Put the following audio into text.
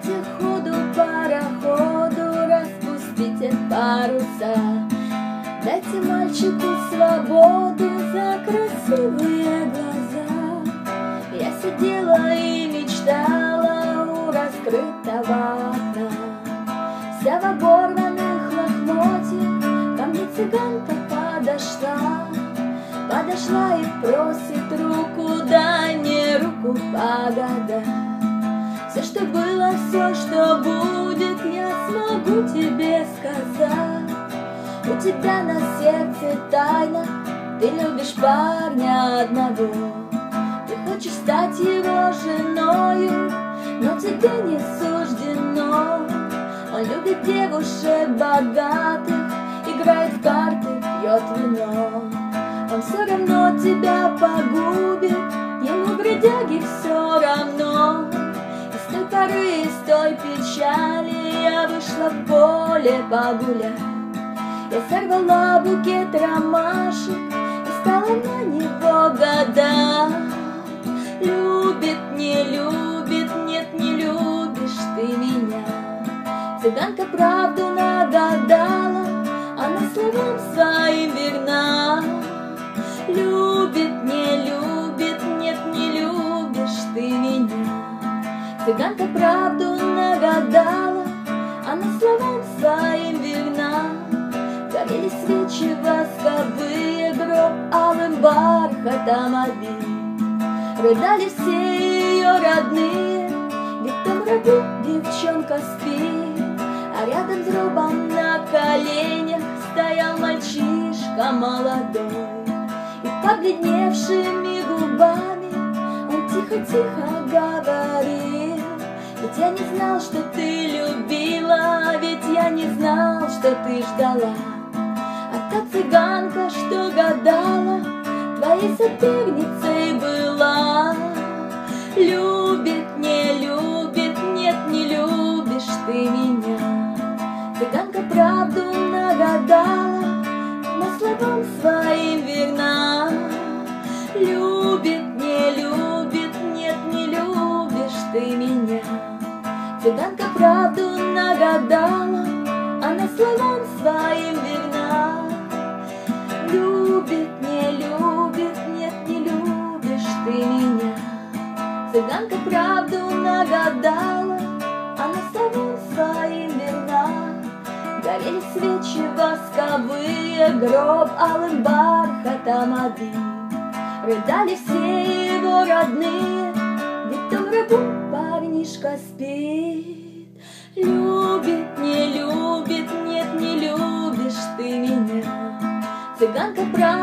Дайте ходу пароходу, распустите паруса. Дайте мальчику свободу за красивые глаза. Я сидела и мечтала у раскрытого окна, вся в оборванных лохмотьях. Ко мне цыганка подошла и просит руку, дай мне руку, погода. Все, что было, все, что будет, я смогу тебе сказать. У тебя на сердце тайна, ты любишь парня одного. Ты хочешь стать его женою, но тебе не суждено. Он любит девушек богатых, играет в карты, пьет вино. Он все равно тебя погубит, ему бродяги все равно. Из той поры, из той печали я вышла в поле погулять. Я сорвала букет ромашек и стала на него гадать. Любит, не любит, нет, не любишь ты меня. Цыганка правду нагадала, она словам своим верна. Любит, не любит, нет, не любишь ты меня. Цыганка правду нагадала, она словам своим верна. Горели свечи восковые, гроб алым бархатом обит. Рыдали все ее родные, ведь в том гробу девчонка спит. А рядом с гробом на коленях стоял мальчишка молодой. И побледневшими губами он тихо-тихо говорил: ведь я не знал, что ты любила, ведь я не знал, что ты ждала. А та цыганка, что гадала, твоей соперницей была. Любит, не любит, нет, не любишь ты меня. Цыганка правду нагадала, но словам своим верна. Любит, не любит, нет, не любишь ты меня. Цыганка правду нагадала, она словам своим верна. Любит, не любит, нет, не любишь ты меня. Цыганка правду нагадала, она словам своим верна. Горели свечи восковые, гроб алым бархатом обит. Рыдали все его родные, ведь в том гробу парнишка спит. Любит, не любит, нет, не любишь ты меня. Цыганка правду